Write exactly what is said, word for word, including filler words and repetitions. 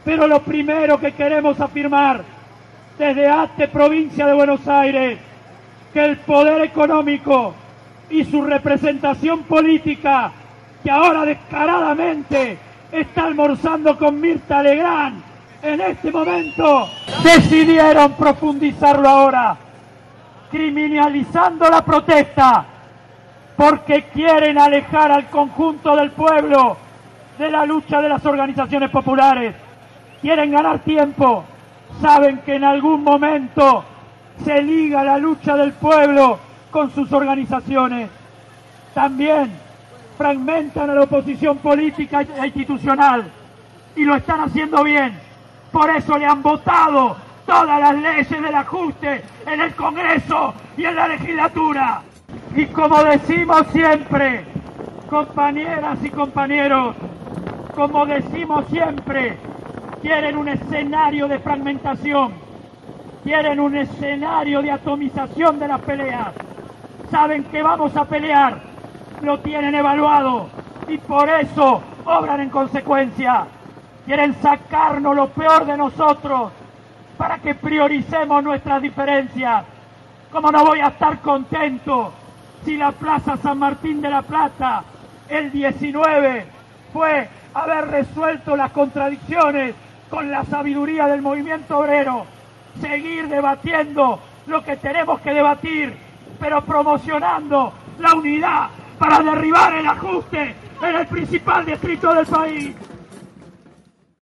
Pero lo primero que queremos afirmar desde ATE Provincia de Buenos Aires, que el poder económico y su representación política, que ahora descaradamente está almorzando con Mirta Legrand, en este momento decidieron profundizarlo ahora, criminalizando la protesta, porque quieren alejar al conjunto del pueblo de la lucha de las organizaciones populares. Quieren ganar tiempo, saben que en algún momento se liga la lucha del pueblo con sus organizaciones. También fragmentan a la oposición política e institucional, y lo están haciendo bien. Por eso le han votado todas las leyes del ajuste en el Congreso y en la legislatura. Y como decimos siempre, compañeras y compañeros, como decimos siempre, quieren un escenario de fragmentación, quieren un escenario de atomización de las peleas. Saben que vamos a pelear, lo tienen evaluado y por eso obran en consecuencia. Quieren sacarnos lo peor de nosotros para que prioricemos nuestras diferencias. ¿Cómo no voy a estar contento si la Plaza San Martín de la Plata el diecinueve fue haber resuelto las contradicciones con la sabiduría del movimiento obrero? Seguir debatiendo lo que tenemos que debatir, pero promocionando la unidad para derribar el ajuste en el principal distrito del país.